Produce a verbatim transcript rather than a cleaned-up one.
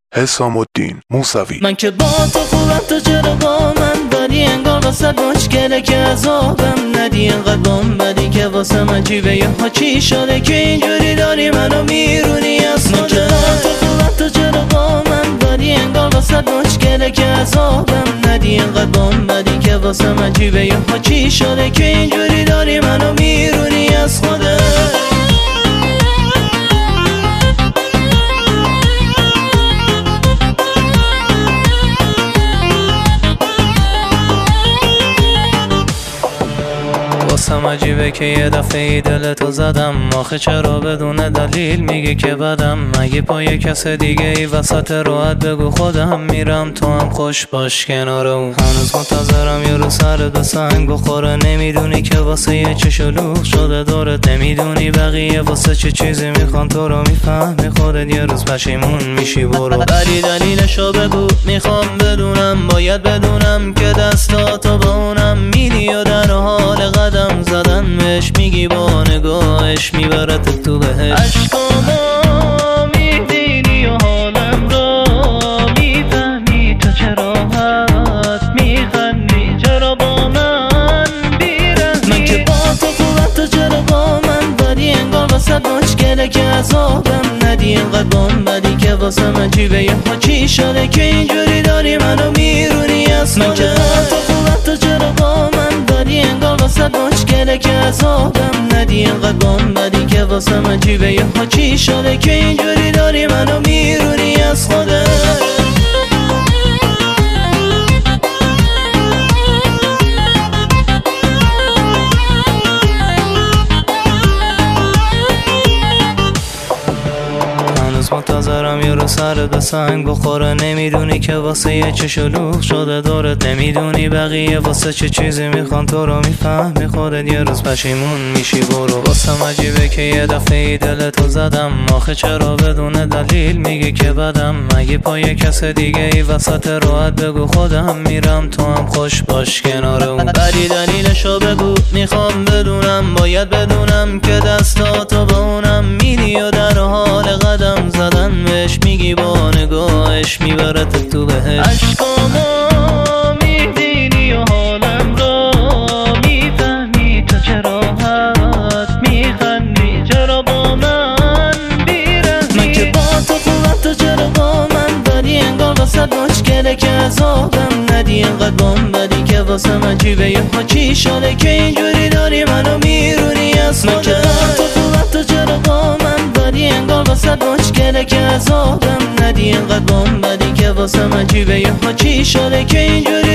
حسام الدین موسوی. من که با تو خوبم تو چرا با من بدی؟ انگار واسه مشکله که عذابم ندی. انقدر بام بدی که واسه من جیبه یه ها چی شده که اینجوری داری منو میرونی از خوده. من که با تو خوبم تو چرا با من بدی؟ انگار واسه مشکله که عذابم ندی. انقدر بام بدی که واسه من جیبه یه ها چی شده که اینجوری داری منو میرونی از خوده. واسم عجیبه که یه دفعه دلتو زدم، آخه چرا بدون دلیل میگی که بدم؟ مگه پای کس دیگه ای وسط راحت بگو خودم میرم تو هم خوش باش کنار اون. هنوز منتظرم یه رو سر به سنگ بخوره، نمیدونی که واسه یه چه شلوغ شده دورت، نمیدونی بقیه واسه چه چیزی میخوان تو رو، میفهمی خودت یه روز پشیمون میشی برو. ولی دلیلشو بگو میخوام بدونم، باید بدونم که دستاتو با اونم میدی و در حال قدم زدن بهش میگی با نگاهش میبرت تو بهش. عشقامو میبینی و حالم رو میفهمی، تو چرا حد میخندی، چرا با من بیرهمی؟ من که با تو خوبم تو چرا با من بدی؟ انگار واسه مشکله که عذابم ندی. انقدر بام بدی که واسه من جیبه یه ها چی شده که اینجوری داری منو میرونی از خوده. من که با تو خوبم تو چرا با من بدی؟ انگار واسه مشکله که عذابم ندی. انقدر بام بدی که واسه من جیبه یه ها چی شده که اینجوری داری منو میرونی از خوده. منتظرم یه رو سر به سنگ بخوره، نمیدونی که واسه یه چه شلوغ شده دورت، نمیدونی بقیه واسه چه چیزی میخوان تو رو، میفهمی خودت یه روز پشیمون میشی برو. واسم عجیبه که یه دفعه دلتو زدم، آخه چرا بدون دلیل میگی که بدم؟ مگه پای کس دیگه ای وسط راحت بگو خودم میرم تو هم خوش باش کنار اون. ولی دلیلشو بگو میخوام بدونم، باید بدونم که دستاتو با اونم میدی و در حال قدم زدن بهش میگی با نگاهش میبرت تو بهش. عشقامو میبینی و حالم رو میفهمی، تو چرا حد میخندی، چرا با من بیرهمی؟ من که با تو خوبم تو چرا با من بدی؟ انگار واسه مشکله که عذابم ندی. انقدر بام بدی که واسه من جیبه یه ها چی شده که اینجوری داری منو میرونی از خوده. من که با تو خوبم تو چرا با من بدی؟ انگار واسه مشکله که عذابم ندی. انقدر بام بدی که واسه من جیبه یه ها چی شده که اینجوری